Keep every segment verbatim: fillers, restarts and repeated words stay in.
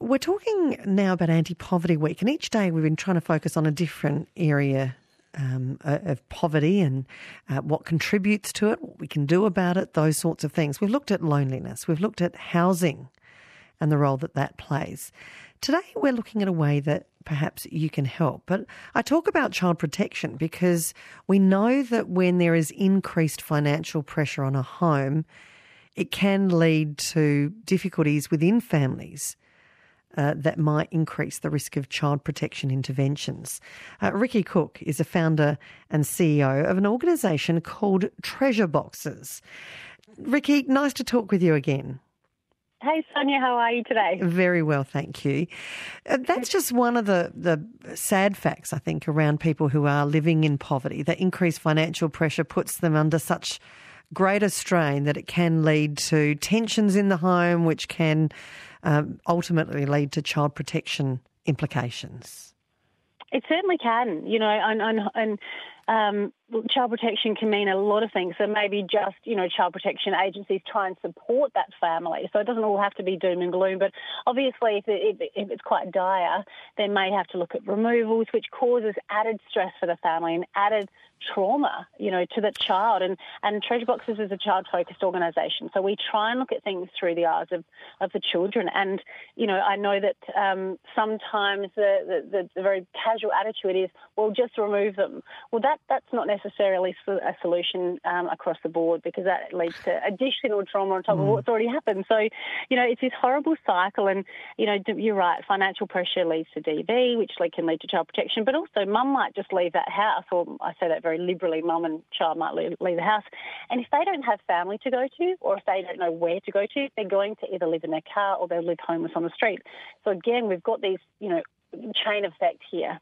We're talking now about Anti-Poverty Week, and each day we've been trying to focus on a different area um, of poverty and uh, what contributes to it, what we can do about it, those sorts of things. We've looked at loneliness, we've looked at housing and the role that that plays. Today we're looking at a way that perhaps you can help. But I talk about child protection because we know that when there is increased financial pressure on a home, it can lead to difficulties within families uh, that might increase the risk of child protection interventions. Uh, Ricky Cook is a founder and C E O of an organisation called Treasure Boxes. Ricky, nice to talk with you again. Hey, Sonia, how are you today? Very well, thank you. Uh, that's just one of the, the sad facts, I think, around people who are living in poverty. That increased financial pressure puts them under such greater strain that it can lead to tensions in the home, which can um, ultimately lead to child protection implications. It certainly can, you know, and, and, and um, child protection can mean a lot of things. So maybe just, you know, child protection agencies try and support that family. So it doesn't all have to be doom and gloom. But obviously, if, it, if it's quite dire, they may have to look at removals, which causes added stress for the family and added trauma, you know, to the child. And, and Treasure Boxes is a child-focused organisation. So we try and look at things through the eyes of, of the children. And, you know, I know that um, sometimes the, the, the very casual attitude is, well, just remove them. Well, that that's not necessarily a solution um, across the board, because that leads to additional trauma on top mm. of what's already happened. So, you know, it's this horrible cycle. And, you know, you're right, financial pressure leads to D V, which can lead to child protection. But also mum might just leave that house, or I say that very liberally, mum and child might leave, leave the house. And if they don't have family to go to, or if they don't know where to go to, they're going to either live in their car or they'll live homeless on the street. So again, we've got these, you know, chain effect here.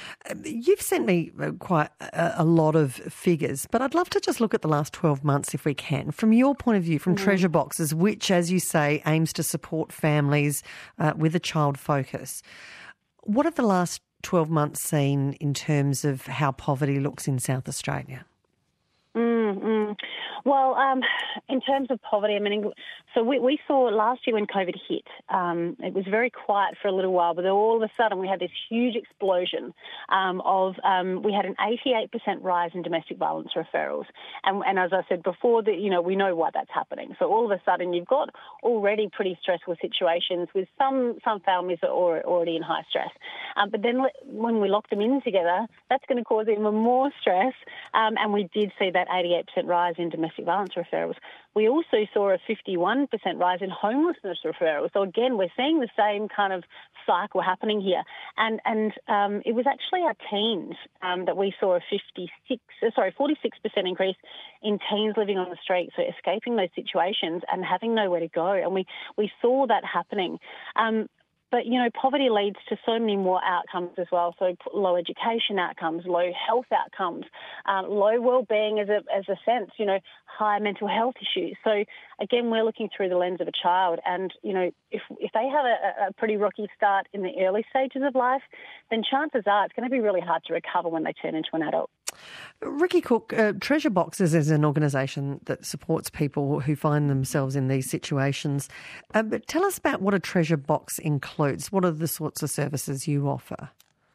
You've sent me quite a, a lot of figures, but I'd love to just look at the last twelve months if we can. From your point of view, from mm. Treasure Boxes, which, as you say, aims to support families uh, with a child focus, what have the last twelve months seen in terms of how poverty looks in South Australia? Mm, mm. Well, um, in terms of poverty, I mean, so we, we saw last year when COVID hit, um, it was very quiet for a little while, but then all of a sudden we had this huge explosion um, of, um, we had an eighty-eight percent rise in domestic violence referrals. And, and as I said before, that you know, we know why that's happening. So all of a sudden you've got already pretty stressful situations with some, some families that are already in high stress. Um, but then when we lock them in together, that's going to cause even more stress. Um, and we did see that eighty-eight percent rise in domestic violence referrals. We also saw a fifty-one percent rise in homelessness referrals. So again, we're seeing the same kind of cycle happening here. And and um, it was actually our teens um, that we saw a fifty-six, sorry, forty-six percent increase in teens living on the street, so escaping those situations and having nowhere to go. And we, we saw that happening. Um, But, you know, poverty leads to so many more outcomes as well. So low education outcomes, low health outcomes, um, low well-being as a, as a sense, you know, high mental health issues. So, again, we're looking through the lens of a child. And, you know, if, if they have a, a pretty rocky start in the early stages of life, then chances are it's going to be really hard to recover when they turn into an adult. Ricky Cook, uh, Treasure Boxes is an organisation that supports people who find themselves in these situations. Uh, but tell us about what a treasure box includes. What are the sorts of services you offer?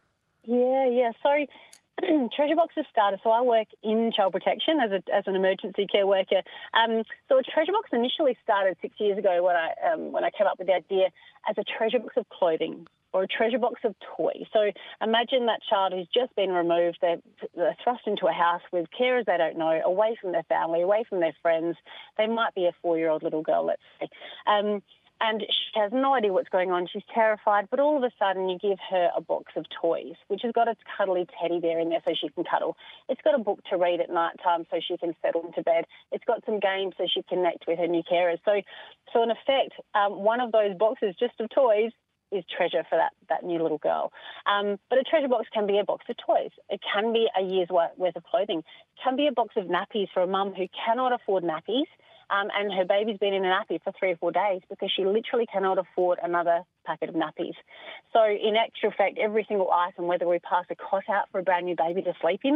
Yeah, yeah. So Treasure Boxes started, so I work in child protection as a, as an emergency care worker. Um, so a Treasure Box initially started six years ago when I um, when I came up with the idea as a treasure box of clothing, or a treasure box of toys. So imagine that child who's just been removed, they're, they're thrust into a house with carers they don't know, away from their family, away from their friends. They might be a four-year-old little girl, let's say. Um, and she has no idea what's going on. She's terrified, but all of a sudden you give her a box of toys, which has got its cuddly teddy bear in there so she can cuddle. It's got a book to read at night time so she can settle into bed. It's got some games so she can connect with her new carers. So, so in effect, um, one of those boxes just of toys is treasure for that, that new little girl. Um, but a treasure box can be a box of toys. It can be a year's worth of clothing. It can be a box of nappies for a mum who cannot afford nappies, um, and her baby's been in a nappy for three or four days because she literally cannot afford another packet of nappies. So in actual fact, every single item, whether we pass a cot out for a brand new baby to sleep in,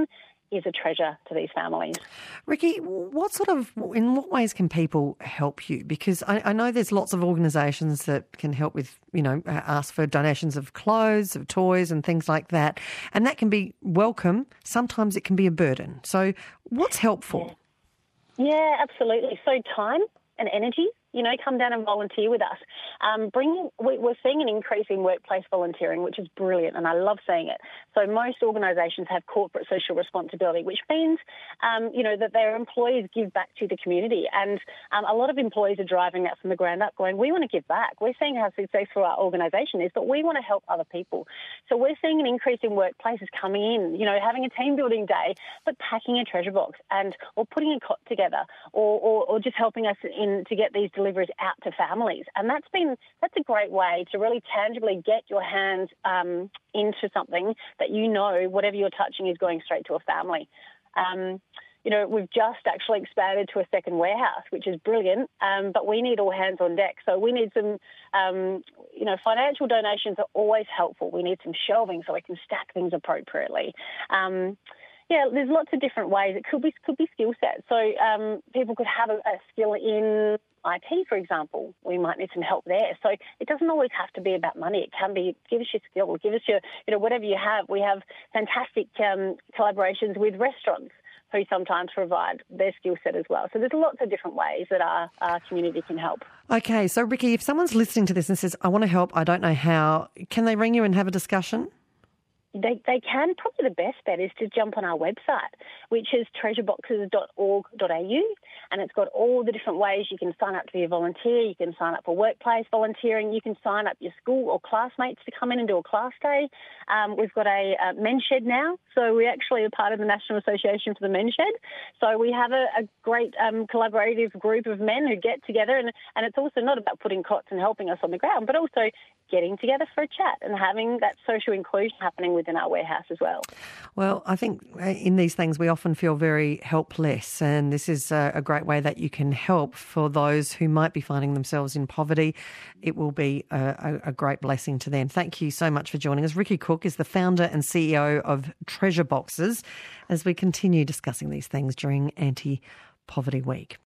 is a treasure to these families. Ricky, what sort of, in what ways can people help you? Because I, I know there's lots of organisations that can help with, you know, ask for donations of clothes, of toys and things like that. And that can be welcome. Sometimes it can be a burden. So what's helpful? Yeah, yeah, absolutely. So time and energy. You know, come down and volunteer with us. Um, bring, we, we're seeing an increase in workplace volunteering, which is brilliant, and I love seeing it. So most organisations have corporate social responsibility, which means, um, you know, that their employees give back to the community. And um, a lot of employees are driving that from the ground up, going, we want to give back. We're seeing how successful our organisation is, but we want to help other people. So we're seeing an increase in workplaces coming in, you know, having a team building day, but packing a treasure box and or putting a cot together, or, or, or just helping us in to get these deliveries out to families. And that's been that's a great way to really tangibly get your hands um, into something that you know whatever you're touching is going straight to a family. Um, you know, we've just actually expanded to a second warehouse, which is brilliant, um, but we need all hands on deck. So we need some, um, you know, financial donations are always helpful. We need some shelving so we can stack things appropriately. Um, Yeah, there's lots of different ways. It could be could be skill sets. So um, people could have a, a skill in I T, for example. We might need some help there. So it doesn't always have to be about money. It can be, give us your skill, give us your, you know, whatever you have. We have fantastic um, collaborations with restaurants who sometimes provide their skill set as well. So there's lots of different ways that our, our community can help. Okay, so Ricky, if someone's listening to this and says, I want to help, I don't know how, can they ring you and have a discussion? They they can. Probably the best bet is to jump on our website, which is treasure boxes dot org dot a u, and it's got all the different ways you can sign up to be a volunteer. You can sign up for workplace volunteering. You can sign up your school or classmates to come in and do a class day. Um, we've got a, a men's shed now, so we actually are part of the National Association for the Men's Shed. So we have a, a great um, collaborative group of men who get together, and, and it's also not about putting cots and helping us on the ground, but also getting together for a chat and having that social inclusion happening within our warehouse as well. Well, I think in these things we often feel very helpless, and this is a, a great way that you can help for those who might be finding themselves in poverty. It will be a, a, a great blessing to them. Thank you so much for joining us. Ricky Cook is the founder and C E O of Treasure Boxes as we continue discussing these things during Anti-Poverty Week.